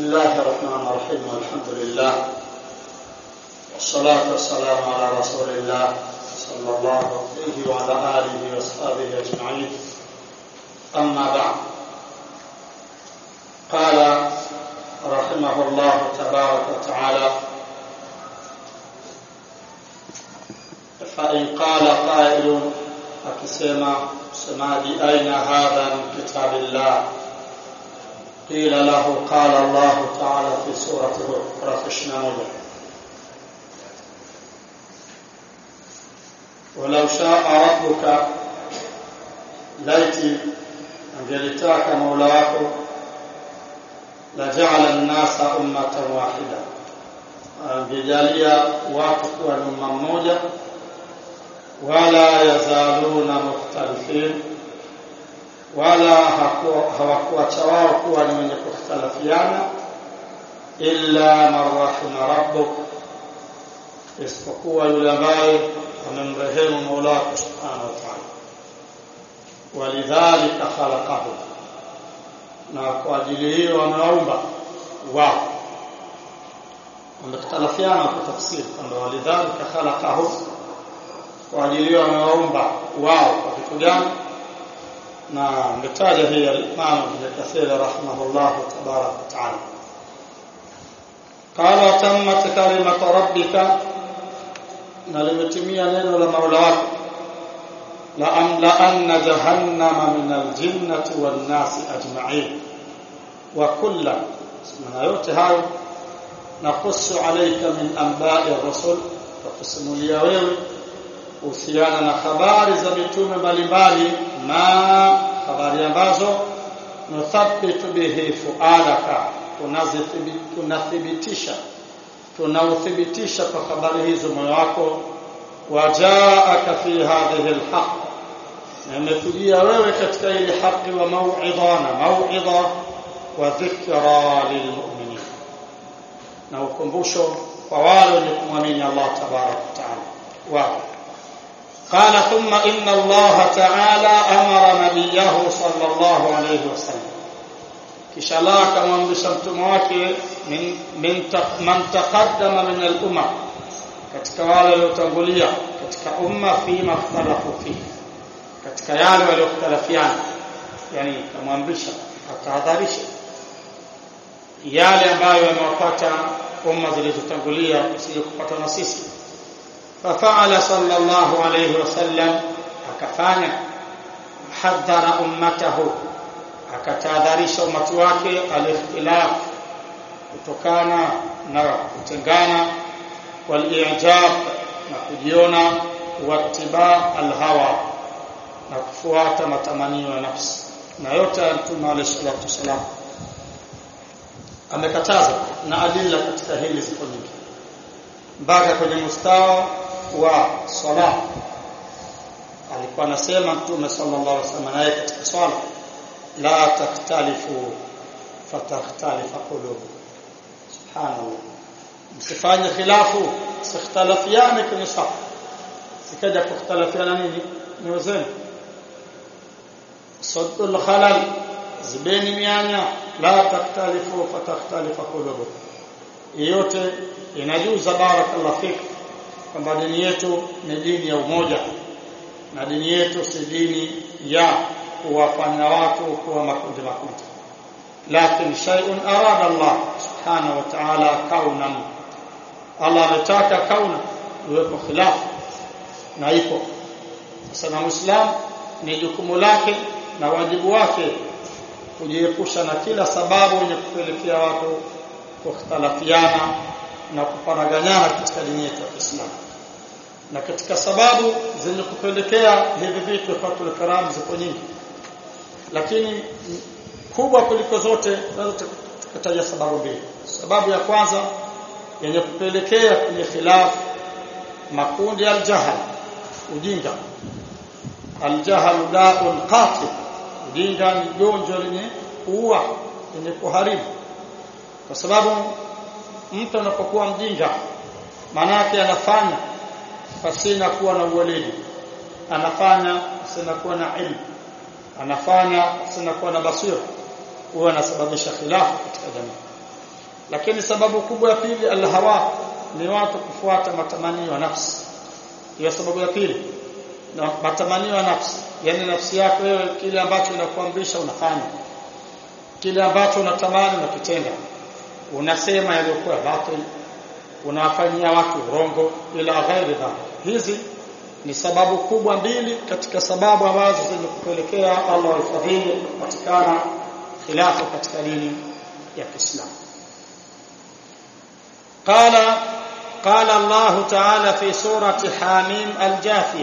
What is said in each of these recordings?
الله الرحمن الرحيم والحمد لله والصلاة والسلام على رسول الله صلى الله عليه وعلى آله وصحبه أجمعين. أما بعد، قال رحمه الله تبارك وتعالى: فإن قال قائل akisema msemaji aina hadha min kitabillah qila lahu qala Allah ta'ala fi surati Al-Furqan walau sha'a rabbuka laiti angelitaka Mola wako la ja'ala an-nasa ummatan wahida, angejalia watu kuwa ni umma mmoja, wala yazaluna mukhtalifin, wala hawakuacha wao kuwa ni wenye kukhtalafiana, illa man rahima rabbuk, isipokuwa yule ambaye amemrehemu Mola wako subhanahu wa ta'ala. Walidhalika khalaqahu, na kwa ajili hiyo ameumba wao. Wamekhtalafiana kwa tafsiri kwamba walidhalika khalaqahu, kwa ajili hiyo amewaumba wao kwa kitu gani, na mtaja hii al-Imam Ibn Kathir rahimahullah tabaraka wa taala. Qala tammat kalimatu rabbika, na limetimia neno la Mola wako, la anna jahannama min al-jinnati wan-nasi ajma'in wa kullu, maana yote hayo nakusu alayka min anba'i ar-rusul, tukusimulia wewe uhusiana na habari za mitume mbalimbali, na habari ambazo nuthabbitu bihi fuadaka, tunauthibitisha kwa habari hizo moyo wako. Wajaaka fi hadhihi alhaq, na imekujia wewe katika ile haki, wa mau'idha wa dhikra lilmu'minin, na ukumbusho kwa wale wenye kumwamini Allah tabaraka wa taala. قال ثم إن الله تعالى أمر نبيه صلى الله عليه وسلم، kisha la akamwamrisha mtume wake man taqaddama min al-umma, katika wale waliotangulia katika umma, fi makhtalafu fi, katika yale waliokhtalafiana, yani akamwamrisha atahadharisha yale ambayo yamewapata umma zilizotangulia usije kupata na sisi. ففعل صلى الله عليه وسلم, akafanya hadhara ummatahu, akatahadharisha umati wake al-ikhtilaf, kutokana na kutengana, wal-i'jab, na kujiona, wattiba al-hawa, na kufuata matamanio ya nafsi. Na yote Mtume alayhi salatu wasallam amekataza, na adilla katika hili ziko nyingi, mpaka kwenye mustawa wa sala. Alikuwa anasema Mtume sallallahu alaihi wasallam naye katika swala, la taktalifu fatakhtalifa qulub. Subhanallah, msifanye khilafu, msikhtalafiane kwenye safu, sikaja kukhtalafiana nini ni wazeni. Saddul khalal, zibeni mianya, la taktalifu fatakhtalifa qulub. Yote inajuza barakallahu fik kwamba dini yetu ni dini ya umoja, na dini yetu si dini ya kuwafanya watu kuwa makundi. Lakini shay'un arada Allah subhanahu wa ta'ala kaunan, Allah anataka kauna uwepo khilafu, na ipo sasa. Na Muislamu ni jukumu lake na wajibu wake kujiepusha na kila sababu yenye kupelekea watu kukhtalafiana na kuparaganyana katika dini yetu ya Kiislamu. Na katika sababu zenye kupelekea hivi vitu fatul karam ziko nyingi, lakini kubwa kuliko zote tunaweza tukataja sababu mbili. Sababu ya kwanza yenye kupelekea kwenye khilaf makundi, al-jahl, ujinga. Al-jahl da'un qatil, ujinga ni gonjwa lenye kuua, lenye kuharibu. Kwa sababu mtu anapokuwa mjinga, maana yake anafanya pasina kuwa na uweledi, anafanya pasina kuwa na ilmu, anafanya pasina kuwa na basira, huwa anasababisha khilafu katika jamii. Lakini sababu kubwa ya pili alhawa, ni watu kufuata matamanio ya nafsi. Hiyo sababu ya pili, na matamanio ya nafsi, yani nafsi yako wewe, kile ambacho inakuamrisha unafanya, kile ambacho unatamani unakitenda, unasema yaliyokuwa batil, unawafanyia watu urongo ila ghairi dhalik. Hizi ni sababu kubwa mbili katika sababu ambazo zinakupelekea Allah alfadhili kupatikana khilafu katika dini ya Kiislamu. قال الله تعالى في سورة حاميم الجاثية: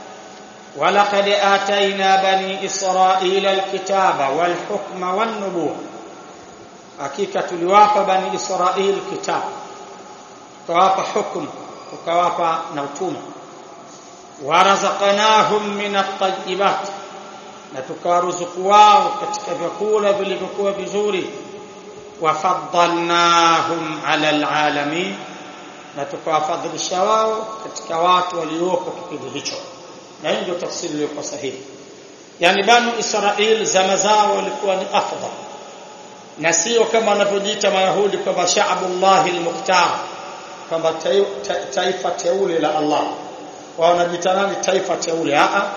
ولقد آتينا بني إسرائيل الكتاب والحكم والنبوة. hakika tuliwapa bani Israil kitabu, tukawapa hukumu, tukawapa na utume. warazaqnahum min at-tayyibat, na tukawaruzuku wao katika vyakula vilivyokuwa vizuri. wafaddalnahum ala alalamin, na tukawafadhilisha wao katika watu waliopo kipindi hicho. Na hiyo ndio tafsiri iliyo sahihi. Yani bani Israil zama zao walikuwa ni afdal, na sio kama wanavyojiita Mayahudi kwamba sha'bullahi al-mukhtar, kwamba taifa teule la Allah. Wao wanajiita nani? Taifa teule.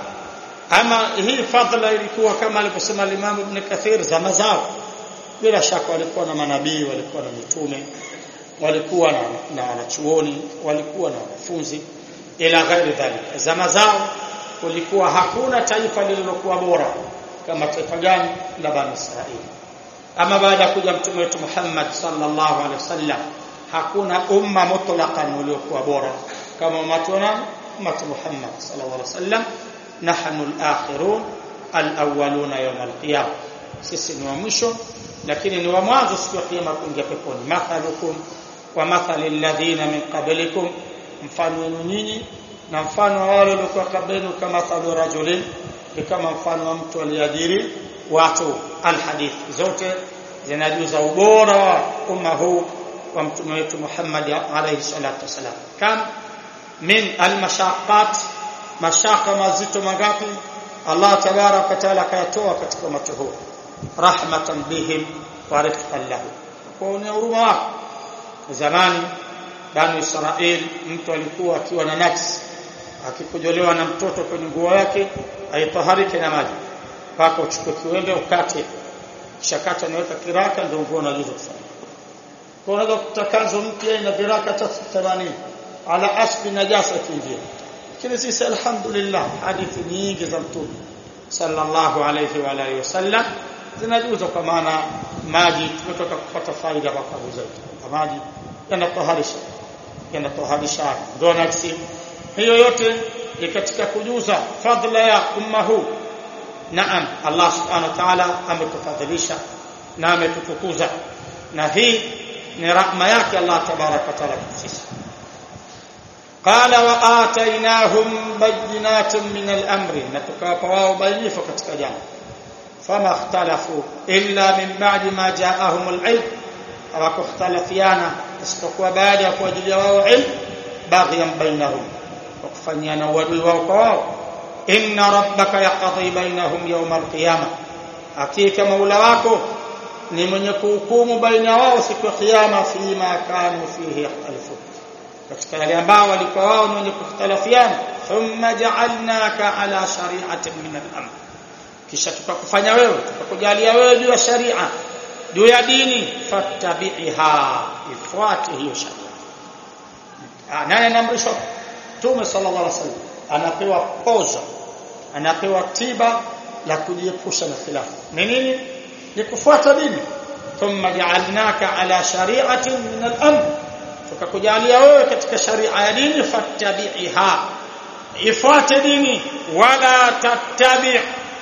Ama hii fadhila ilikuwa kama alivyosema Imam Ibn Kathir, zama zao bila shaka walikuwa na manabii, walikuwa na mitume, walikuwa na wanachuoni, walikuwa na wanafunzi ila ghairi dhalika. Zama zao kulikuwa hakuna taifa lililokuwa bora kama taifa gani? La Bani Israil. Ama baada ya kuja mtume wetu Muhammad sallallahu alaihi wasallam, hakuna umma mutlaqan uliokuwa bora kama umma Muhammad sallallahu alaihi wasallam. Nahnu al-akhirun al-awwaluna yawm al-qiyamah, sisi ni wa mwisho lakini ni wa mwanzo siku ya kiyama kuingia peponi. Mathalukum wa mathali alladhina min qablikum, mfano wenu nyinyi na mfano wa wale waliokuwa kabla yenu, kama mathalu rajulin, kama mfano wa mtu aliyadiri watu. Alhadith zote zinajuza ubora wa umma huu wa mtume wetu Muhammad alayhi salatu wasalam. Kam min almashaqqat, mashaka mazito mangapi Allah tabaraka wa taala kayatoa katika umma huu, rahmatan bihim wa rifqan lahu, kwa huruma wake. Zamani Bani Israil, mtu alikuwa akiwa na najisi, akikujolewa na mtoto kwenye nguo yake, aitaharike na maji mpaka uchukue kiwembe ukate, shakata niweka kiraka, ndio nguo unajuza kufanya. Kwa unaweza kutakanzo mpya ina viraka 80 ala asbi najasa kingia. Lakini sisi alhamdulillah, hadithi nyingi za mtume sallallahu alayhi wa alihi wasallam zinajuza kwa maana maji tumetoka kupata faida kwa kabu zetu. Maji yanatoharisha ndio nafsi. Hiyo yote ni katika kujuza fadhila ya umma huu. Naam, Allah subhanahu wa ta'ala ametufadhilisha na ametutukuza, na hii ni rahma yake Allah tabaraka wa ta'ala sisi. Qala wa atainahum bayyinatin min al-amri, na tukawapa wao bainifu katika jambo. Fama ikhtalafu illa min ba'di ma ja'ahum al-ilm, hawakhtalafiana isipokuwa baada ya kuwajilia wao ilm, baghyan bainahum, wakufanyana uadui wao kwa wao. Inna rabbaka yaqdi bainahum yawm al-qiyamah, hakika Mola wako ni mwenye kuhukumu baina wao siku ya kiyama, fima kanu fihi yakhtalifun, katika yale ambao walikuwa wao ni wenye kukhtalafiana. Thumma ja'alnaka ala shari'atin min al-amr, kisha tukakufanya wewe, tukakujalia wewe juu ya sharia, juu ya dini. Fattabi'iha, ifuate hiyo sharia. Nani anaamrishwa? Mtume sallallahu alaihi wasallam anapewa poza, anapewa tiba la kujiepusha na khilafu. Ni nini? Ni kufuata dini. Thumma ja'alnaka ala shari'atin min al-amr, tukakujalia wewe katika sharia ya dini. Fattabi'iha, ifuate dini. Wala tattabi'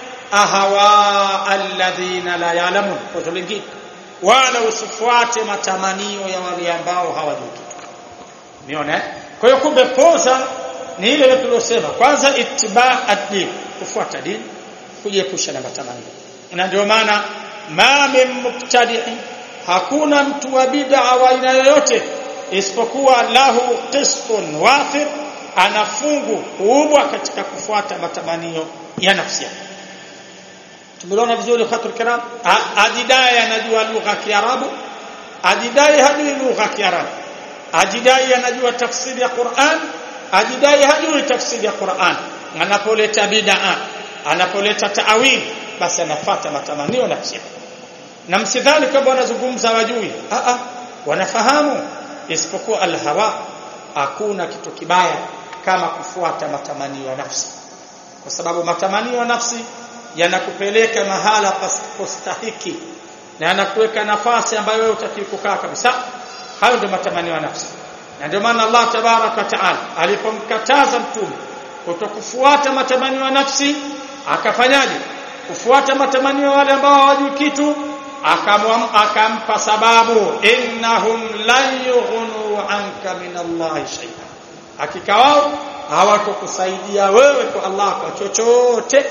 ahwa alladhina la ya'lamun, kwa tulingine, wala usifuate matamanio ya wale ambao hawajui kitu. Umeona? Kwa hiyo kumbe poza ni ile tuliyosema, kwanza ittiba' ad-din, kufuata dini, kujiepusha na matamanio. Na ndio maana ma min mubtadi'in, hakuna mtu wa bid'a wa aina yoyote isipokuwa lahu qisṭun wafir, ana fungu kubwa katika kufuata matamanio ya nafsi yake. Tumeona vizuri khatul kiram, ajidai anajua lugha ya Kiarabu, ajidai hajui lugha ya Kiarabu, ajidai anajua tafsiri ya Qur'an, ajidai hajui tafsiri ya Qur'an, anapoleta bid'a, anapoleta ta'wil, basi anafuata matamanio nafsi. Na msidhani kwamba wanazungumza wajui, wanafahamu, isipokuwa alhawa. Hakuna kitu kibaya kama kufuata matamanio ya nafsi, kwa sababu matamanio ya nafsi yanakupeleka mahala pasipostahiki na yanakuweka nafasi ambayo wewe hutaki kukaa kabisa. Hayo ndio matamanio ya nafsi. Na ndio maana Allah tabaraka wa taala alipomkataza mtume kutokufuata matamanio ya nafsi, akafanyaje? Kufuata matamanio wale ambao hawajui kitu, akampa sababu, innahum lan yughnu anka min Allah shay'a, hakika wao hawatakusaidia wewe kwa Allah kwa chochote.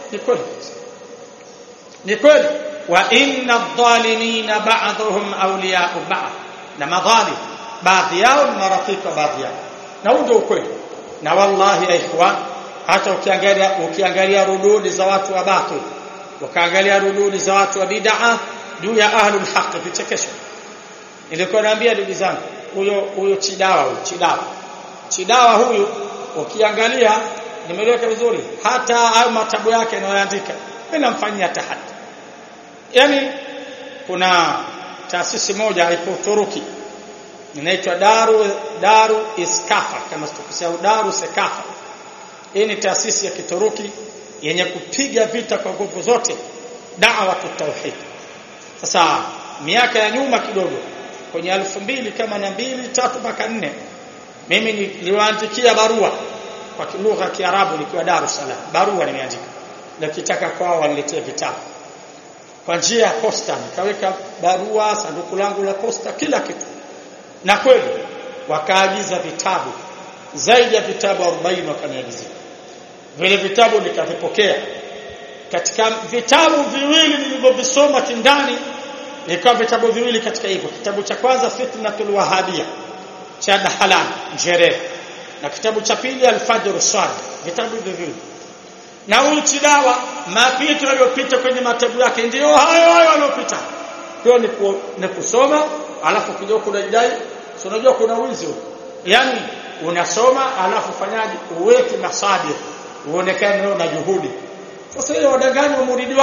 Ni kweli. Wa inna adh-dhalimina ba'dhum awliya'u ba'd, na madhalim baadhi yao ni marafiki wa baadhi yao, na huo ndio ukweli. Na wallahi ya ikhwan, hata ukiangalia rududi za watu wa batil, ukaangalia rududi za watu wa bid'a juu ya ahlul haqq, vichekesho. Nilikuwa naambia ndugu zangu, huyo Chidawa huyu ukiangalia, nimeleweka vizuri, hata hayo matabu yake anayoandika mimi namfanyia tahaddi. Yani kuna taasisi moja ipo Uturuki inaitwa Daru Iskafa, kama situkosea, Daru Sekafa. Hii ni taasisi ya Kituruki yenye kupiga vita kwa nguvu zote da'wa tauhid. Sasa miaka ya nyuma kidogo, kwenye 2000 kama na 2, 3 mpaka 4, mimi niliwaandikia barua kwa lugha ya Kiarabu nikiwa Dar es Salaam. Barua nimeandika, nikitaka kwao waniletee vitabu kwa njia ya posta. Nikaweka barua, sanduku langu la posta, kila kitu. Na kweli wakaagiza vitabu zaidi ya vitabu 40 wakaniagizia. Vile vitabu nikavipokea. Katika vitabu viwili nilivyovisoma kindani, nikawa vitabu viwili katika hivyo. Kitabu cha kwanza Fitnatul Wahabiyya cha Dahalan Njere, na kitabu cha pili Al-Fajr As-Sadiq. Vitabu viwili. Na huyu Chidawa, mapito aliyopita kwenye matabu yake ndio hayo aliyopita. Kwa ni kusoma, alafu kidogo kunajidai. So unajua kuna wizi, yani unasoma alafu fanyaje, uweke masadir, uonekane wewe na juhudi. Sasa ile wadanganya muridi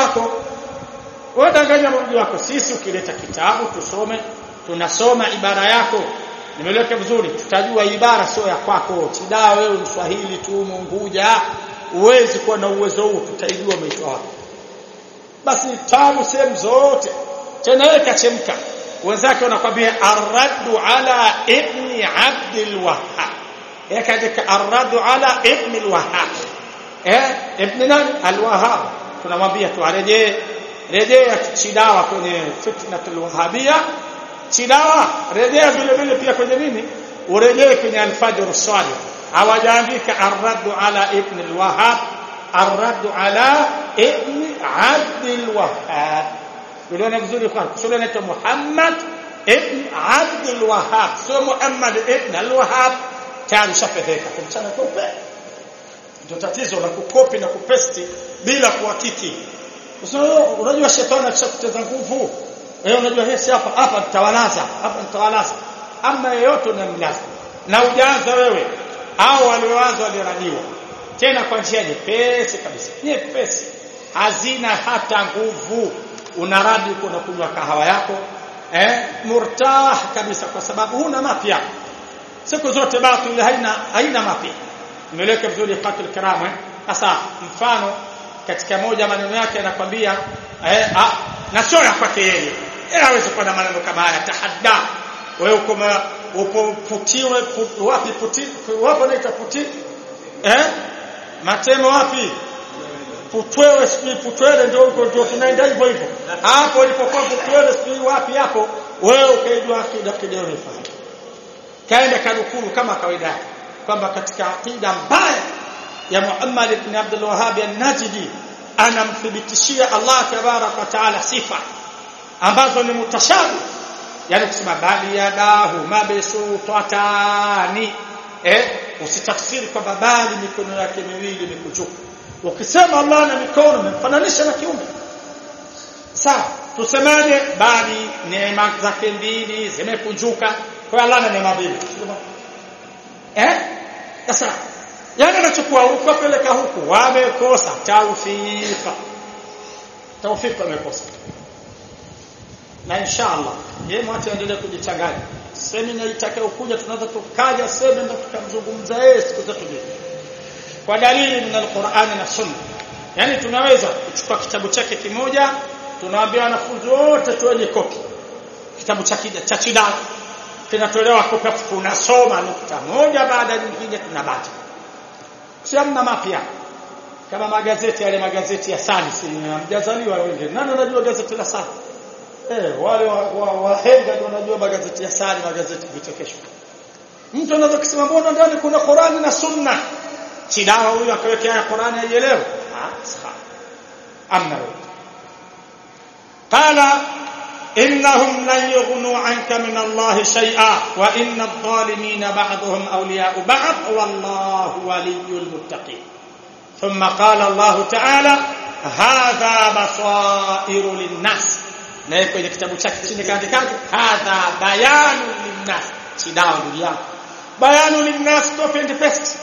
wako, sisi ukileta kitabu tusome, tunasoma ibara yako, nimeleka vizuri, tutajua ibara sio ya kwako. Chidawa wewe Mswahili tu, Munguja, uwezi kuwa na uwezo huo, tutaijua umeitwa wapi. Basi tabu sehemu zote, tena wewe kachemka. Wenzake wanakuambia ar-raddu ala ibn Abdul Wahhab, yakadika ar-raddu ala ibn al-Wahhab. Ibn nani? Al-Wahhab. Tunamwambia tu rejea Chidawa kwenye Fitnatul Wahabiyya. Chidawa rejea vile pia kwenye nini, urejee kwenye Al-Fajr As-Sadiq. Hawajaandika ar-raddu ala ibn al-Wahhab, ar-raddu ala ibn Abdul Wahhab. Uliona vizuri kwa kusoma naitwa Muhammad ibn Abdul Wahhab, sio Muhammad ibn al-Wahhab. Tayari shafedheka kumchana kope. Ndio tatizo la kukopi na kupesti bila kuhakiki. Unajua shetani akishakuteza nguvu, unajua hesi hapa nitawalaza. Ama yeyote unamlaza. Na ujaanza wewe au walioanza waliradiwa. Tena kwa njia nyepesi kabisa. Nyepesi. Hazina hata nguvu. Unaradi uko na kunywa kahawa yako, murtah kabisa, kwa sababu huna mapya. Siku zote batil haina mapya. Nimeleka vizuri Fatul Karam. Sasa mfano katika moja maneno yake anakuambia na sio ya kwake yeye. Hawezi kuwa na maneno kama haya, tahadda. Wewe upo putiwe wapi naita puti? Matemo wapi? Putwele ndio tunaenda hivyo. Hapo ulipokuwa putwele sijui wapi hapo, wewe ukaijua akida kidogo ifahamu. Kaenda kanukuru kama kawaida kwamba katika akida mbaya ya Muhammad ibn Abdul Wahhab an-Najdi anamthibitishia Allah tabarak wa taala sifa ambazo ni mutashabi, yani kusema bali yadahu mabsutatani, usitafsiri kwamba bali mikono yake miwili mikuchuku. Ukisema Allah na mikono umemfananisha na kiumbe. Sawa. tusemaje bali neema zake mbili zimepunjuka kwa Allah na neema mbili sasa yani anachukua huko peleka huku wamekosa tawfika wamekosa na inshallah yeye mwache endelee kujichanganya semina itakayokuja tunaweza tukaja semina ndio tukamzungumza yeye siku zote kwa dalili min alquran na sunna yani tunaweza kuchukua kitabu chake kimoja tunawaambia wanafunzi wote tuende kopi kitabu cha Chida kinatolewa kopi tunasoma nukta moja baada nyingine tunabaki siamna mapya kama magazeti yale magazeti ya Sani mjazaliwa wengi nani unajua gazeti la Sani wale wahenga ndio wanajua magazeti ya Sani magazeti vichekesho mtu anaweza kusema mbona ndani kuna Qur'ani na Sunna Chidawa huyu akawekea Qur'ani haielewi amna qala innahum lan yughnu anka min Allah shay'a wa inna adh-dhalimina ba'dhum awliya'u ba'd wallahu waliyyul muttaqin thumma qala Allah ta'ala hadha basairu lin-nas na kwenye kitabu chake chini kaandika hadha bayanu lin-nas Chidawa ndugu yangu bayanu lin-nas copy and paste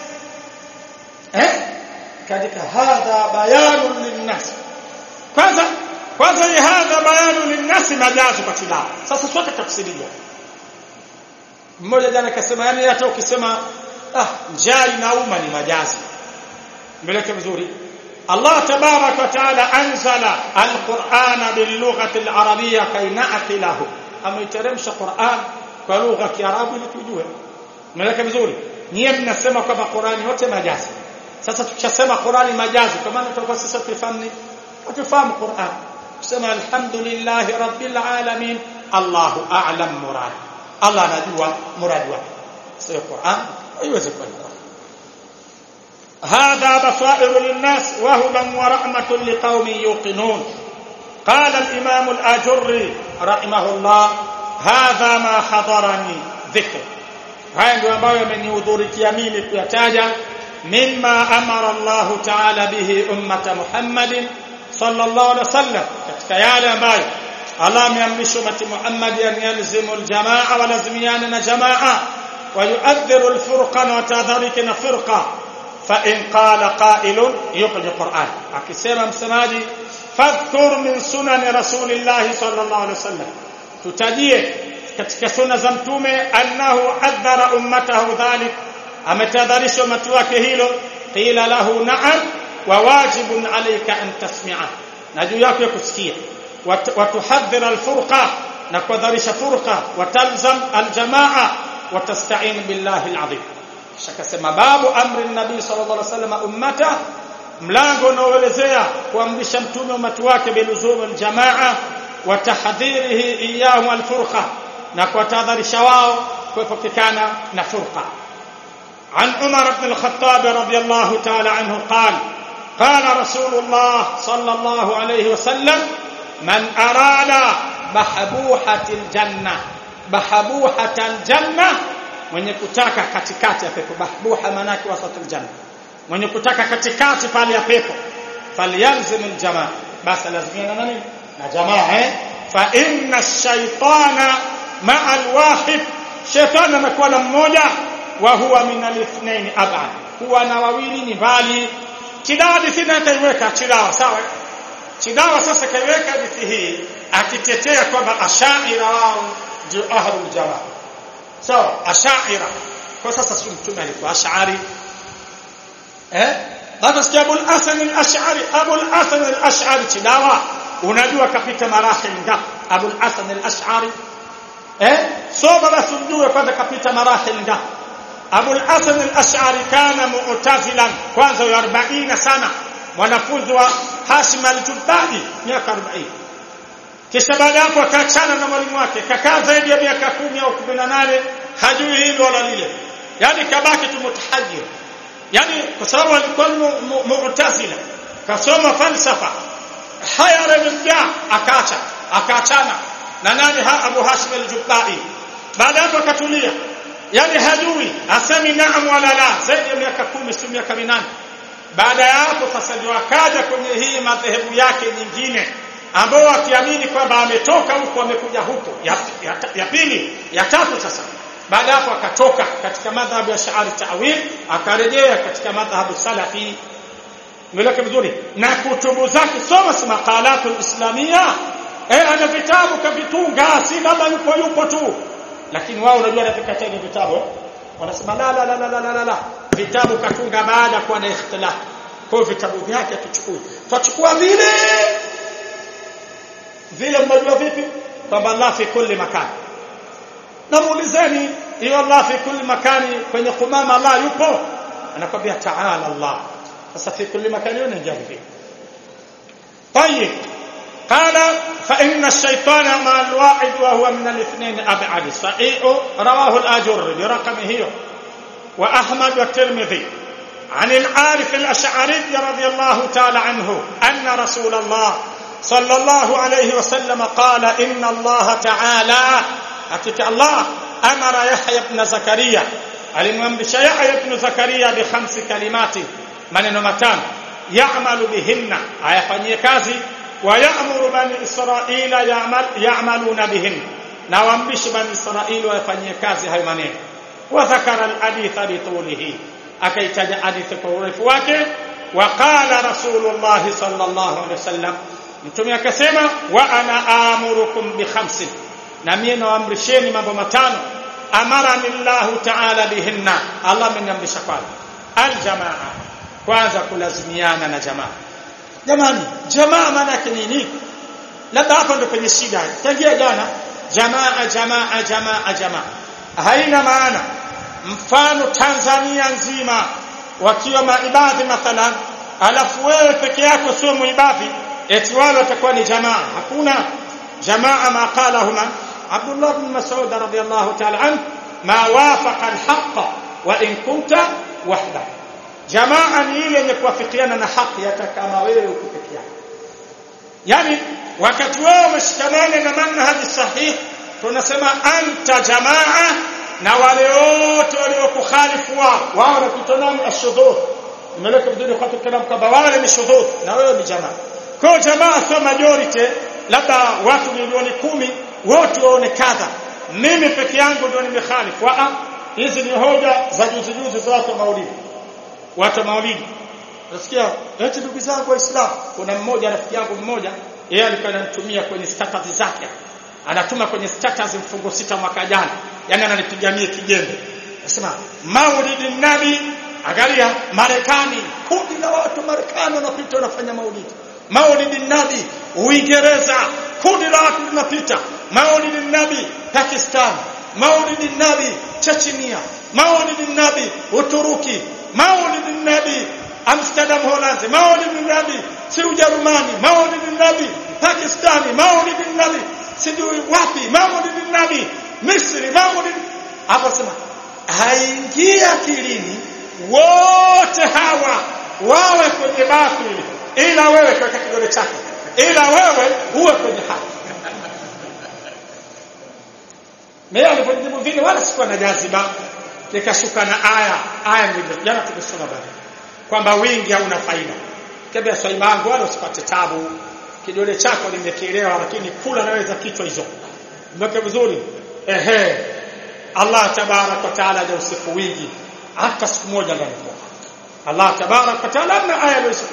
katika hadha bayanu lin-nas kwanza ni hadha bayanu lin-nas majazu kwa Chidawa sasa sote tafsiria mmoja jana akasema yani hata ukisema njaa inauma ni majazi mbeleke vizuri Allah tabarak wa taala anzala al-Qur'ana bil-lughati al-arabiyya kay na'qilahu ameiteremsha Qur'an kwa lugha ya Kiarabu ili tujue mbeleke vizuri nyie mnasema kwamba Qur'ani yote majazi sasa tukisema Qur'ani majazi kwa maana tutakuwa sasa tufahamu Qur'an kusema alhamdulillahi rabbil alamin Allahu a'lam murad Allah anajua murad wake sio Qur'an haiwezi kwenda هذا بصائر للناس وهدى ورحمة لقوم يوقنون قال الإمام الآجري رحمه الله هذا ما حضرني ذكر هاي ndio ambayo yamenihudhurikia mimi kuyataja mimma amara Allah ta'ala bihi ummata Muhammadin sallallahu alaihi wasallam katika yale ambayo Allah ameamrisha ummati Muhammad an yalzimu aljamaa wa lazimiana na jamaa wa yu'adhiru alfurqan wa tadharika na firqa fa in qala qa'ilun yuqdi Qur'an akisema msemaji fadhkur min sunan rasulillah sallallahu alaihi wasallam tutajie katika sunna za mtume annahu adhara ummatahu dhalik ametadharisha umati wake hilo qila lahu na'am wa wajibun alayka an tasmi'a na juu yako kusikia wa tuhadhir alfurqa na kudharisha furqa wa talzam aljamaa wa tasta'in billahi alazim shakasema babu amri nabii sallallahu alaihi wasallam ummata mlango unaoelezea kuamrisha mtume umati wake biluzum aljamaa wa tahdhirihi iyahu alfurqa na kutadharisha wao kuepukana na furqa عن عمر بن الخطاب رضي الله تعالى عنه قال رسول الله صلى الله عليه وسلم من أراد بحبوحة الجنة mwenye kutaka katikati ya pepo bahbuha manaki wasatul janna mwenye kutaka katikati pale ya pepo falyalzim aljamaa basi lazima na nini na jamaa fa inna ash-shaytana ma'a al-wahid shaytan anakuwa na mmoja wa huwa min al-ithnain ab'ad huwa na wawili ni mbali Chidawa sina kaiweka Chidawa sawa Chidawa sasa kaiweka hadithi hii akitetea kwamba ashaira wao ndio ahlul jamaa sawa ashaira kwa sasa si mtume alikuwa ash'ari baada ya Abul Hasan al-Ash'ari Chidawa unajua kapita marahil ngapi Abul Hasan al-Ash'ari soma basi ujue kwanza kapita marahil ngapi Abul Hasan al-Ash'ari kana mu'tazilan kwanza ya 40 sana mwanafunzi wa Hashim al-Jubbadi miaka 40 kisha baada hapo akaachana na mwalimu wake kakaa zaidi ya miaka 10 au 18 hajui hilo wala lile yani kabaki tu mutahajjir yani kwa sababu alikuwa mu'tazila kasoma falsafa haya rejea akaachana na nani Abu Hashim al-Jubbadi baada hapo akatulia yani hajui asemi naam wala la zaidi ya miaka 10 si miaka 8 baada ya hapo sasa ndio akaja kwenye hii madhehebu yake nyingine ambao wakiamini kwamba ametoka huko amekuja huko, ya pili, ya tatu. Sasa baada hapo akatoka katika madhhabu ya Ash'ari ta'wil, akarejea katika madhhabu salafi. Mweleke vizuri na kutubu zake, soma maqalatul islamia. Ana vitabu kavitunga, si kama yupo tu, lakini wao unajua wanatakataa vitabu, wanasema la vitabu katunga baada kwa na ikhtilaf. Kwa vitabu vyake tuchukua vile mnajua vipi kwamba Allah fi kulli makani. Na muulizeni, hiyo Allah fi kulli makani kwenye kumama Allah yupo? Anakwambia ta'ala Allah. Sasa fi kulli makani unaingia vipi? طيب قال فإن الشيطان مع الواحد وهو من الاثنين أبعد. صحيح رواه الآجر برقمه وأحمد والترمذي عن العارف الأشعري رضي الله تعالى عنه أن رسول الله صلى الله عليه وسلم قال إن الله تعالى حقيقة الله أمر يحيى بن زكريا alimwamrisha Yahya ibn Zakaria bi 5 kalimati, maneno matano, ya'malu bihinna, ayafanyie kazi, wa ya'muru bani Israila ya'maluna bihinna, na waamrishe bani Israili wayafanyie kazi hayo maneno. Wa dhakara al-haditha bi tulihi, akaitaja hadithi kwa urefu wake. Wa qala Rasulullah sallallahu alaihi wasallam, mtume akasema, wa ana amurukum bi 5, na mimi naamrisheni mambo matano. Amarani Allah ta'ala bihinna, Allah ameniamrisha kwanza aljamaa, kwanza kulazimiana na jamaa. Jamani, jamaa maana yake nini? Labda hapo ndio kwenye shida. Tangia jana jamaa haina maana. Mfano Tanzania nzima wakiwa maibadhi mathalan, alafu wewe peke yako sio muibadhi, eti wale watakuwa ni jamaa. Hakuna jamaa. Ma qalahuma Abdullah ibn Mas'ud radiyallahu ta'ala anhu, ma wafaqa al-haqq wa in kunta wahda. Jamaa ni ile yenye kuafikiana na haki hata kama wewe uko peke yako. Yani wakati wewe umeshikamana na manhaji sahihi, tunasema anta jamaa, na wale wote waliokukhalifu wao wanakutana ashudud. Imeleka biduni kwa kalam kwamba wale ni shudud na wewe ni jamaa. Kwa jamaa sio majority, labda watu milioni 10 wote waone kadha, mimi peke yangu ndio nimekhalifu. Hizi ni hoja za juzi za watu maulidi. Nasikia eti ndugu zangu Waislamu, kuna mmoja rafiki yangu mmoja, yeye alikuwa ananitumia kwenye status zake, anatuma kwenye status mfungo 6 mwaka jana, yani ananipigania kijembe. Nasema maulidi nabi, angalia Marekani, kundi la watu Marekani wanapita wanafanya maulidi. Maulidi nabi Uingereza, kundi la watu linapita. Maulidi nabi Pakistan, maulidi nabi Chechnya, maulidi nabi Uturuki, maulidi nabi Amsterdam Holanzi, maulidi nabi si Ujerumani, maulidi nabi Pakistani, maulidi nabi sijui wapi, maulidi nabi Misri, maulidi. Hapo sema haingia kilini wote hawa wawe kwenye batili, ila wewe kwa kidole chako, ila wewe uwe kwenye haki. Mimi alipojibu vile wala sikuwa na jaziba, nikashuka na aya ndio jana tumesoma bali kwamba wingi hauna faida. Kabla swaiba wangu wala usipate tabu, kidole chako nimekielewa, lakini kula naweza kichwa hizo. Ndio vizuri. Allah tabarak wa taala jausifu wingi hata siku moja ndani kwa Allah tabarak wa taala na aya iliyosifu.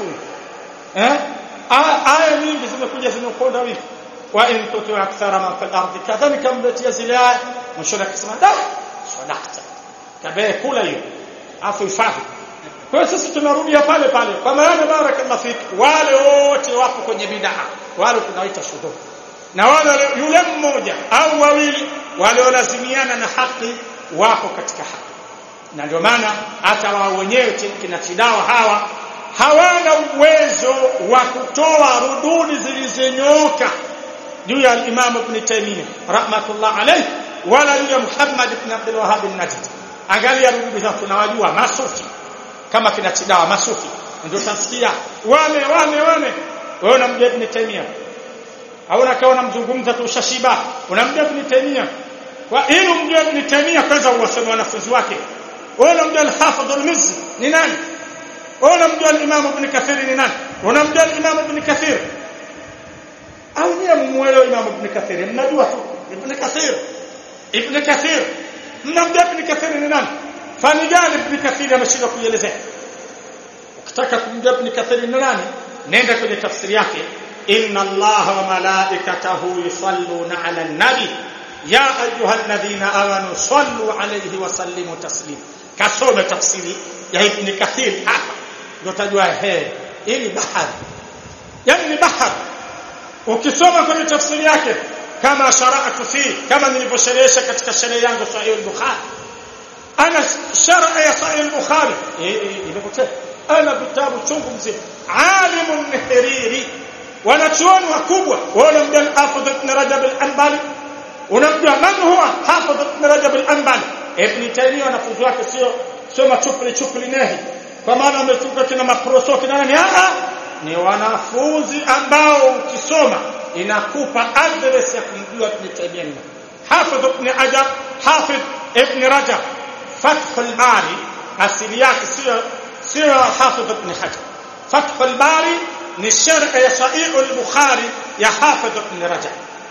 Aya nyingi zimekuja zimekonda wiki, wa in tutu akthara ma fil ardi kadhalika mbatia zile aya mshona kusema sadaqta tabe kula hiyo afu ifadhi. Kwa sisi tunarudia pale kwa maana barakallahu fik, wale wote wapo kwenye bid'a, wale tunaoita shudud, na wale yule mmoja au wawili wale walazimiana na haki wako katika haki. Na ndio maana hata wao wenyewe kinatidawa hawa hawana uwezo wa kutoa rududi zilizonyoka juu ya Imam Ibn Taymiyyah rahmatullah alayhi, wala yule Muhammad ibn Abdul Wahhab an-Najd. Angalia rududi za tunawajua masufi kama kinatidawa masufi, ndio tasikia wale wewe unamjua Ibn Taymiyyah au unakaa unamzungumza tu ushashiba, unamjua Ibn Taymiyyah. Kwa ili umjue Ibn Taymiyyah kwanza uwasome wanafunzi wake. Wewe unamjua al-Hafidh al-Mizzi ni nani? Unamjua Imam Ibn Kathir ni nani? Unamjua Imam Ibn Kathir? nyie muelewe Imam Ibn Kathir, mnajua tu Ibn Kathir mnamjua Ibn Kathir ni nani? Fani gani Ibn Kathir ameshinda kuielezea? Ukitaka kumjua Ibn Kathir ni nani, nenda kwenye tafsiri yake, inna Allaha wa malaikatahu yusalluna 'alan nabi ya ayyuhalladhina amanu sallu 'alayhi wa sallimu taslima. Kasome tafsiri ya Ibn Kathir hapa ndio utajua hii ni bahari, yani ni bahari. Ukisoma kwenye tafsiri yake kama shara'atu fi, kama nilivyosherehesha katika sherehe yangu Sahih al-Bukhari, ana shar'a ya Sahih al-Bukhari imepotea, ana vitabu chungu mzima, alimun Hariri, wanachuoni wakubwa. Wala mjal Hafidh Ibn Rajab al-Hanbali, unamjua man huwa Hafidh Ibn Rajab al-Hanbali? Ibn Taymiyyah wanafunzi wake sio machupli nehi, kwa maana wametuka kina maproso kina nani, ni wanafunzi ambao ukisoma inakupa address ya kumjua Ibn Taymiyyah. Hafidh Ibn Rajab Fath al-Bari asili yake sio Hafidh Ibn Hajar. Fath al-Bari ni sharh ya Sahih al-Bukhari ya Hafidh Ibn Rajab.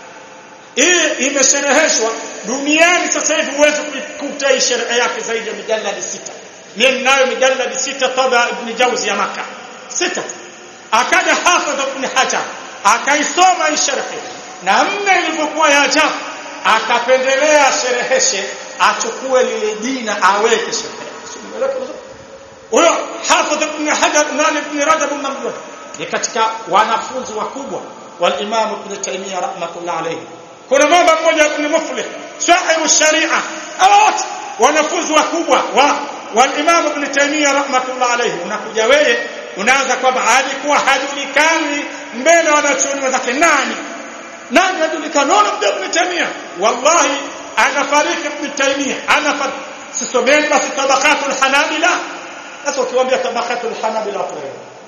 Hii imeshereheshwa duniani sasa hivi, uweze kuikuta hii sharh yake zaidi ya mujallad 6. Mimi nayo mujallad 6 taba Ibn Jawzi ya Makkah 6. Akaja Hafidh Ibn Hajar akaisoma hii sharh, na mna ilivyokuwa ya ajabu, akapendelea shereheshe achukue lile jina aweke sharh. Huyo Hafidh Ibn Hajar na Ibn Rajab mnamjua, ni katika wanafunzi wakubwa wal Imam Ibn Taymiyyah rahmatullah alayhi. Kuna mambo mmoja Ibn Muflih shahiru sharia, awat wanafunzi wakubwa wal Imam Ibn Taymiyyah rahmatullah alayhi. Unakuja wewe unaanza kwamba alikuwa hajulikani mbele wanachuoni wake, nani hajulikani? Ndio Ibn Taymiyyah. Wallahi anafariki Ibn Taymiyyah, anafariki. Sisomeni basi tabaqatul Hanabila. Sasa ukiwaambia tabaqatul Hanabila hapo,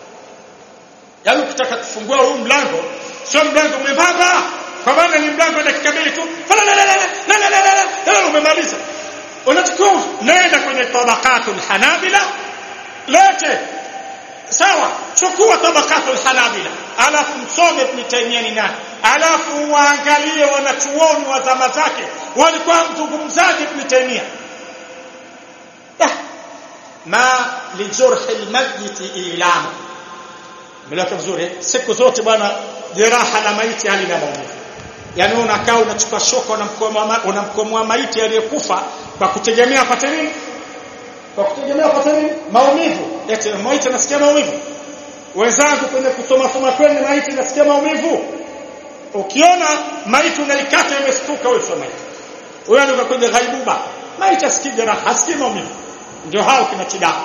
yaani ukitaka kufungua huu mlango, sio mlango mwembamba, kwa maana ni mlango wa dakika mbili tu, umemaliza. Unachukua nenda kwenye tabaqatul Hanabila, lete sawa, chukua tabaqatul Hanabila, alafu msome Ibn Taymiyyah ni nani, alafu waangalie wanachuoni wa zama zake walikuwa mzungumzaji Ibn Taymiyyah. Ma lijurh almayyit ilam, mlaka mzuri. Siku zote bwana, jeraha la maiti halina maumivu. Yani unakaa unachukua shoka unamkomoa maiti aliyekufa kwa kutegemea apate nini? Kwa kutegemea apate nini? Maumivu. Eti maiti nasikia maumivu. Wenzangu kwenye kusoma kwenu maiti nasikia maumivu. Ukiona maiti unaikata imestuka, wewe sio maiti. Wewe ndio kwenye ghaibuba. Maiti asikii jeraha, hasikii maumivu. Ndio hao kina kidaha.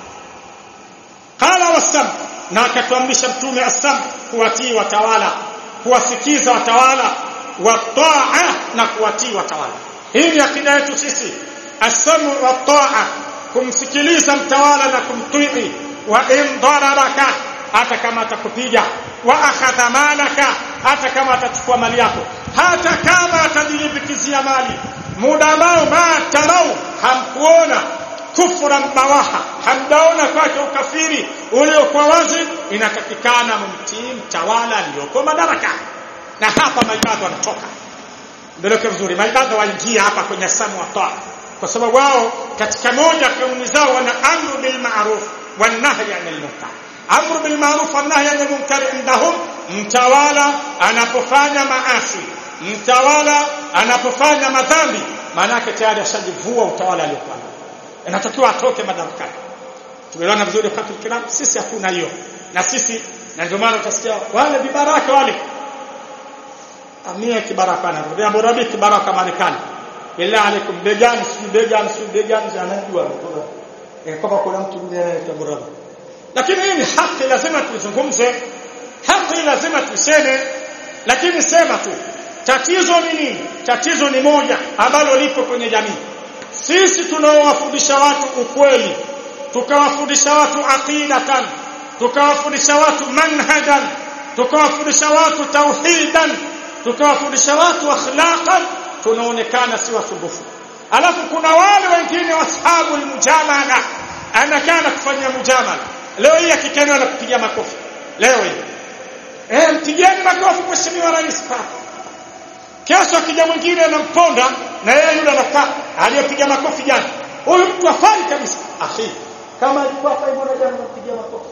Qala wasam, na akatuamrisha mtume asam, kuwatii watawala, kuwasikiza watawala, wataa na kuwatii watawala. Hii ni akida yetu sisi, asamu wa taa, kumsikiliza mtawala na kumtii. Wa in darabaka, hata kama atakupiga, wa akhadha malaka, hata kama atachukua mali yako, hata kama atajilibikizia mali, muda ambao tarau hamkuona kufra bawaha, hamdaona kwake ukafiri uliokuwa wazi, inatakikana mumtii mtawala aliyoko madaraka. Na hapa maibadhi wanatoka ndio vizuri, maibadhi waingia hapa kwenye samu wa taa, kwa sababu wao katika moja kanuni zao wana amru bil ma'ruf wan nahy 'anil munkar. Amru bil ma'ruf wan nahy 'anil munkar indahum, mtawala anapofanya maasi, mtawala anapofanya madhambi, maana yake tayari ashajivua utawala aliokuwa, inatakiwa atoke madarakani. Tumeona vizuri kwa kiram, sisi hakuna hiyo. Na sisi, na ndio maana utasikia wale vibaraka wale, amia kibaraka na ndio Abu Rabi kibaraka Marekani, billahi alaikum, begani anajua kama kuna mtu mwingine anaitwa Abu Rabi. Lakini hii ni haki, lazima tuzungumze haki, lazima tuseme. Lakini sema tu, tatizo ni nini? Tatizo ni moja ambalo lipo kwenye jamii. Sisi tunaowafundisha watu ukweli, tukawafundisha watu aqidatan, tukawafundisha watu manhajan, tukawafundisha watu tauhidan, tukawafundisha watu akhlaqan, tunaonekana si wasumbufu. Alafu kuna wale wengine washabu almujamala, anakana kufanya mujamala. Leo hii akikana na kupiga makofi. Leo hii Mpigeni makofi mheshimiwa rais pale. Kesho akija mwingine anamponda na yeye yule anakaa aliyepiga makofi jana. Huyu mtu afai kabisa. Akhi, kama alikuwa afai mbona jana unampigia makofi?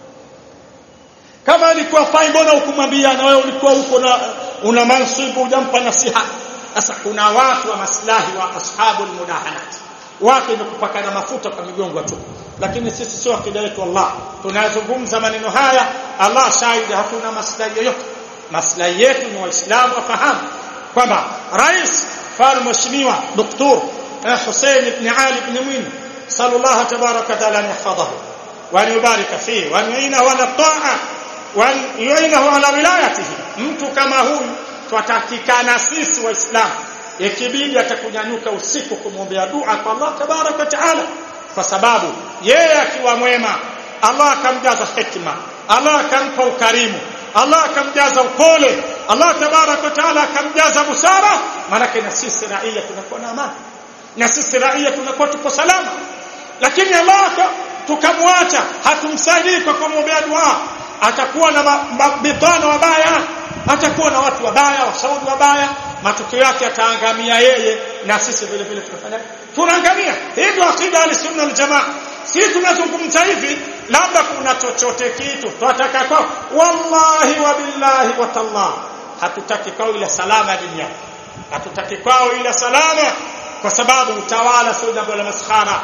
Kama alikuwa afai mbona ukumwambia na wewe ulikuwa huko na una mansubu hujampa nasiha? Sasa kuna watu wa maslahi wa ashabul mudahanat. Watu wamekupakana mafuta kwa migongo tu. Lakini sisi sio akida yetu Allah. Tunazungumza maneno haya Allah shahidi hatuna maslahi yoyote. Maslahi yetu ni waislamu wafahamu kwamba rais fal mheshimiwa Dr. Hussein ibn Ali ibn Mwinyi sallallahu tabaraka taala yahfadhahu wa yubarika fihi wa yu'inahu ala ta'a wa yu'inahu ala wilayatihi. Mtu kama huyu tutatakikana sisi waislamu ikibidi atakunyanyuka usiku kumwombea dua kwa Allah tabaraka taala, kwa sababu yeye akiwa mwema Allah akamjaza hekima, Allah akampa ukarimu, Allah akamjaza upole, Allah tabaraka taala akamjaza busara. Maana na sisi raia tunakuwa na amani, na sisi raia tunakuwa tuko salama. Lakini Allah tukamwacha, hatumsaidii kwa kumwombea dua, atakuwa na mabitana wabaya, atakuwa na watu wabaya, washauri wabaya, matokeo yake ataangamia yeye na sisi vile vile tutafanya tunaangamia. Hivyo akida al-sunna wal-jamaa, sisi tunazungumza hivi labda kuna chochote kitu tunataka kwa wallahi wa billahi wa tallah, hatutaki kwao ila salama duniani, hatutaki kwao ila salama, kwa sababu utawala sio jambo la maskhara,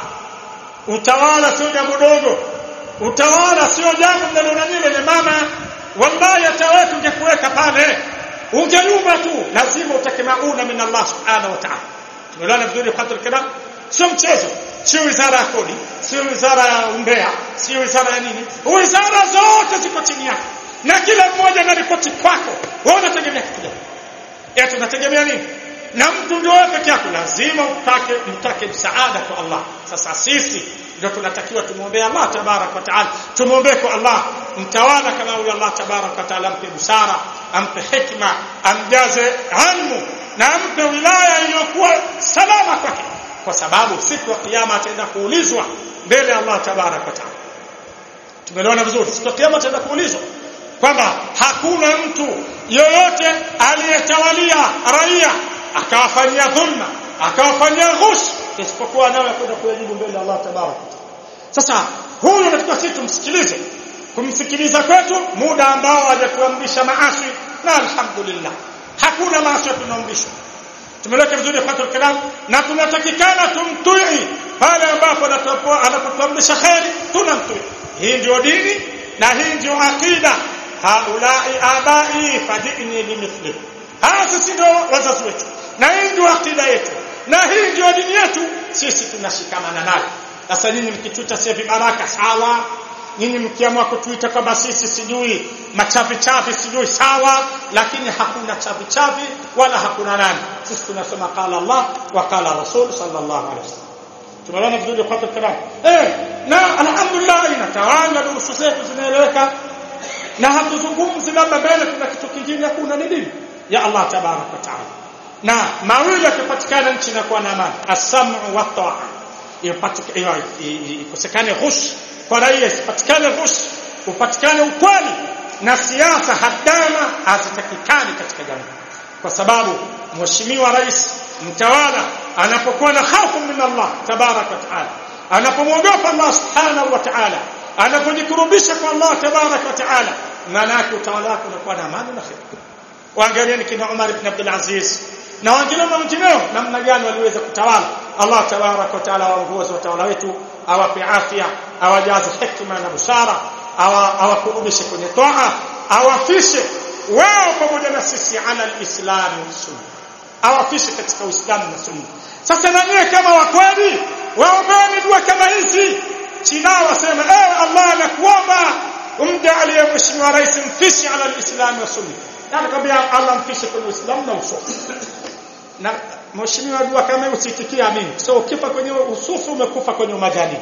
utawala sio jambo dogo, utawala sio jambo mnalonanile ni mama. Wallahi hata wewe ungekuweka pale ungeyumba tu, lazima utake mauna min Allah subhanahu wa ta'ala. Tumeona vizuri kwa kadri sio mchezo, sio wizara ya kodi, sio wizara ya umbea, sio wizara ya nini, wizara zote ziko chini yako na kila mmoja na ripoti kwako. Wewe unategemea kitu gani? Tunategemea nini? Na mtu ndio wewe peke yako, lazima mtake msaada kwa Allah. Sasa sisi ndio tunatakiwa tumuombe Allah tabarak wa taala, tumuombe kwa Allah mtawala kama huyo Allah tabarak wa taala, ampe busara, ampe hekima, amjaze ilmu na ampe wilaya iliyokuwa salama kwake, kwa sababu siku ya kiyama ataenda kuulizwa mbele ya Allah tabarak wa taala. Tumeelewana vizuri? Siku ya kiyama ataenda kuulizwa kwamba hakuna mtu yoyote aliyetawalia raia akawafanyia dhulma, akawafanyia ghush, isipokuwa nawe kwenda kujibu mbele ya Allah tabarak. Sasa huyu tunatakiwa sisi tumsikilize, kumsikiliza kwetu muda ambao hajatuamrisha maasi, na alhamdulillah hakuna maasi tunaamrishwa. Tumeleka vizuri kwa kalam, na tunatakikana tumtii pale ambapo anapotuamrisha khairi tunamtii. Hii ndio dini na hii ndio akida. Haulai abai fadini bimithli, sisi ndio wazazi wetu na hii ndio akida yetu na hii ndio dini yetu, sisi tunashikamana nayo. Sasa nyinyi mkituita sisi vibaraka sawa, nyinyi mkiamua kutuita kama sisi sijui machavi sijui sawa, lakini hakuna chavi wala hakuna nani. Sisi tunasema qala Allah wa qala Rasul sallallahu alaihi wasallam. Tumeona vizuri kwa kalam. Na alhamdulillah inatawala nusu zetu zinaeleweka, na hatuzungumzi labda mbele kuna kitu kingine, hakuna nini ya Allah tabarak wa taala. Na mawili yakipatikana nchi inakuwa na amani, as-sam'u wa ta'a. Ikosekane ghush kwa raia, isipatikane ghush, upatikane ukweli, na siasa hadama hazitakikani katika jamii, kwa sababu mheshimiwa rais mtawala anapokuwa na hofu min Allah tabarak wa taala, anapomwogopa Allah subhanahu wa taala, anapojikurubisha kwa Allah tabarak wa taala, maana yake utawala wake unakuwa na amani na khair. Waangalieni kina Umar ibn Abdul Aziz na wengineo namna gani waliweza kutawala. Allah tabarak wa taala waongoze watawala wetu, awape afya, awajaze hekima na busara, awakurudishe kwenye toa, awafishe wao pamoja na sisi ala alislam na sunna, awafishe katika Uislamu na sunna. Sasa na nyie kama wakweli waombeni dua kama hizi china, wasema Allah nakuomba umjalie mheshimiwa rais mfishe ala alislam na sunna. Yani kwambia Allah mfishe kwenye Uislamu na usufu. Na mheshimiwa dua kama hiyo usitikia amini, so ukifa kwenye usufu umekufa kwenye majani.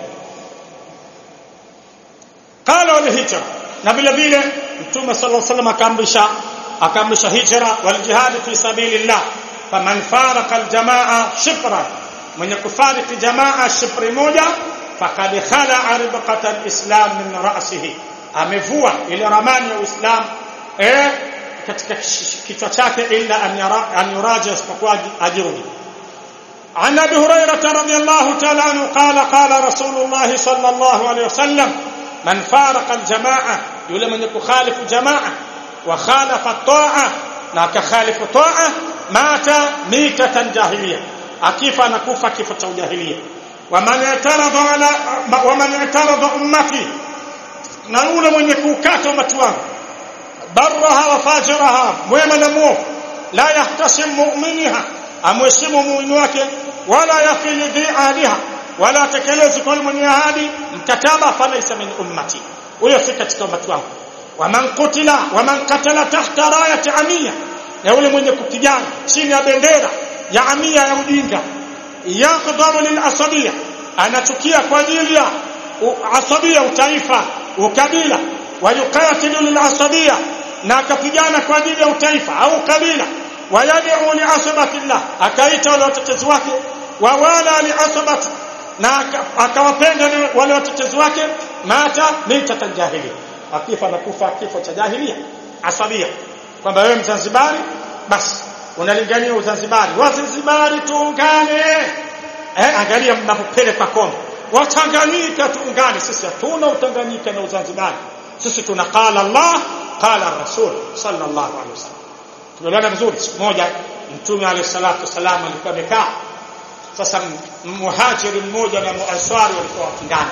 Qala wal hijra, na vile vile Mtume sallallahu alaihi wasallam akaamrisha hijra wal jihad fi sabilillah. Faman faraqa al jamaa shibran, mwenye kufariki jamaa shibri moja, faqad khala'a ribqata al islam min ra'sihi, amevua ile ramani ya Uislamu katika kichwa chake illa an yuraja isipokuwa ajirudi. عن ابي هريره رضي الله تعالى عنه قال قال رسول الله صلى الله عليه وسلم من فارق الجماعه يقول من يخالف جماعه وخالف الطاعه لا كخالف الطاعه مات ميتة جاهليه akifa anakufa kifo cha ujahiliya. ومن اعترض امتي na yule mwenye kukata umati wangu barraha wa fajiraha mwema na muovu la yahtasim mu'minha amheshimu muumini wake wala yafili dhi ahdiha wala tekelezi kwa mwenye ahadi mkataba falaysa min ummati huyo si katika umati wangu. waman qatala tahta rayati amia na yule mwenye kupigana chini ya bendera ya amia ya ujinga yaqdamu lil asabiyya anachukia kwa ajili ya asabia utaifa ukabila wayuqatilu lil asabiyya na akapigana kwa ajili ya utaifa au kabila wayad'u li asabatillah akaita wale watetezi wake wawala li asabati na akawapenda wale watetezi wake mata mita jahiliya akifa na kufa kifo cha jahiliya asabia kwamba wewe Mzanzibari basi unalingania Uzanzibari Wazanzibari tuungane angalia mnapopeleka Kongo Watanganyika tuungane sisi hatuna utanganyika na Uzanzibari sisi tuna qala Allah qala Rasul sallallahu alaihi wasallam. Tumeona vizuri siku moja Mtume alayhi salatu wasallam alikuwa amekaa sasa muhajiri mmoja na muansari walikuwa wakingana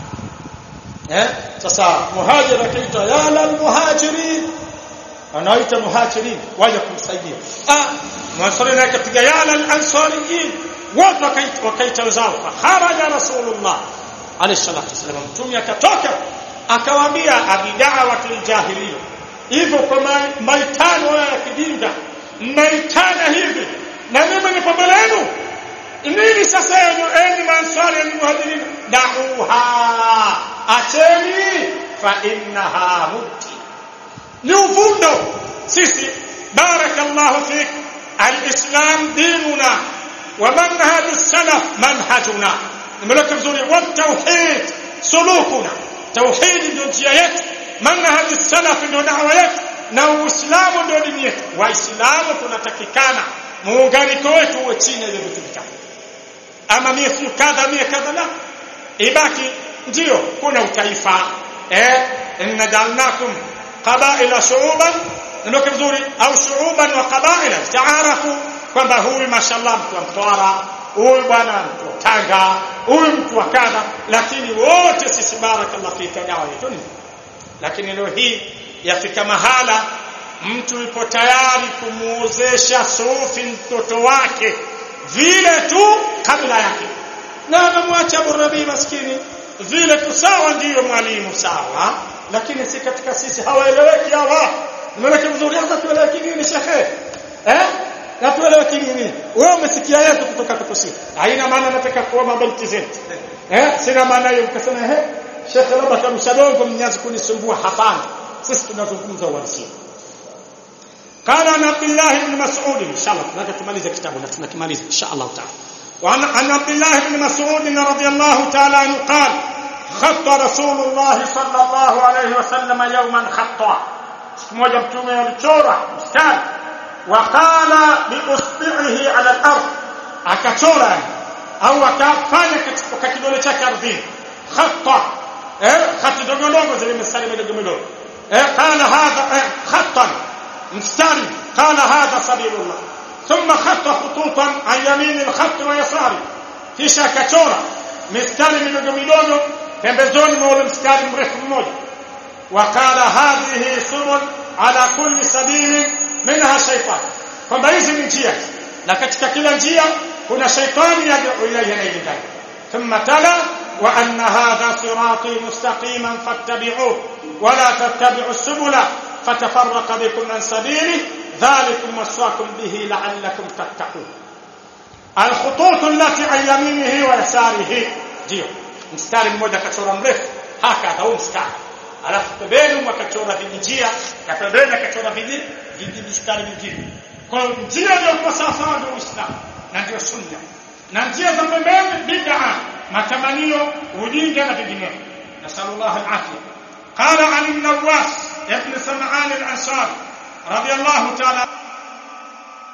sasa muhajiri akaita ya la muhajirin anaita muhajirin waje kumsaidia muansari naye akapiga ya la ansariyin watu wakaita wazao kharaja Rasulullah alayhi salatu wasallam. Mtume akatoka akawaambia abida'watul jahiliya hivyo kwa maitano ya kijinga mnaitana hivi na mimi ni pamoja nenu nini sasa enyi maansari enyi muhajirin da'uha acheni fa innaha mubti ni uvundo sisi barakallahu fik alislam dinuna wa manhajus salaf manhajuna nimeleka vizuri wa tauhid sulukuna tauhid ndio njia yetu manhajus salaf ndio da'wa yetu na uislamu ndio dini yetu. Waislamu tunatakikana muunganiko wetu uwe chini ya vitu vitatu ama mimi kadha la ibaki ndio kuna utaifa inna ja'alnakum qabaila shu'uban ndio vizuri au shu'uban wa qabaila taarafu kwamba huyu mashallah mtu wa Mtwara huyu bwana mtu wa Tanga huyu mtu wa kadha lakini wote sisi barakallahu fika dawa yetu ni lakini leo hii yafika mahala mtu yupo tayari kumuozesha sufi mtoto wake vile tu kabla yake na anamwacha burabi maskini vile tu sawa ndiyo mwalimu sawa lakini si katika sisi hawaeleweki hawa nimeleka vizuri hata tueleweki nini shekhe na tueleweki nini wewe umesikia yetu kutoka kutusi haina maana nataka kuomba binti zetu sina maana hiyo ukasema shekhe labda kamshadongo mnyazi kunisumbua hapana sisi tunazungumza uhalisia. قال عن عبد الله بن مسعود ان شاء الله نكمل كتابنا tunakimaliza ان شاء الله تعالى. وعن عبد الله بن مسعود رضي الله تعالى عنه قال خط رسول الله صلى الله عليه وسلم يوما خطا mmoja mtume alichora mstari وقال باصبعه على الارض akachora au akafanya katika kidole chake ardhini khata khati dogo dogo zile mstari midogo قال هذا خطا مستري قال هذا سبيل الله ثم خط خطوطا عن يمين الخط ويساره kisha akachora mistari midogo pembezoni mwa ule mstari mrefu mmoja wakala hadhihi subul ala kulli sabil minha shaytan kwamba hizi ni njia na katika kila njia kuna shaytani yad'u ilayhi nailika thumma tala wa anna hadha sirati mustaqiman fattabi'uhu wa la tattabi'us subula fatafarraqa bikum an sabili dhalikum wasaqakum bihi la'allakum tattaqun. الخطوط التي عن يمينه ويساره ndio mstari mmoja kachora mrefu haka au mstari alafu pembeni akachora vijia na pembeni akachora vijistari vingine kwa njia ndio kwa sawa ndio Uislamu na ndio sunna na njia za pembeni bid'a matamanio ujinga na vinginevyo nasallallahu alafia. Qala an an-Nawas ibn Sam'an al-Ansari radiyallahu ta'ala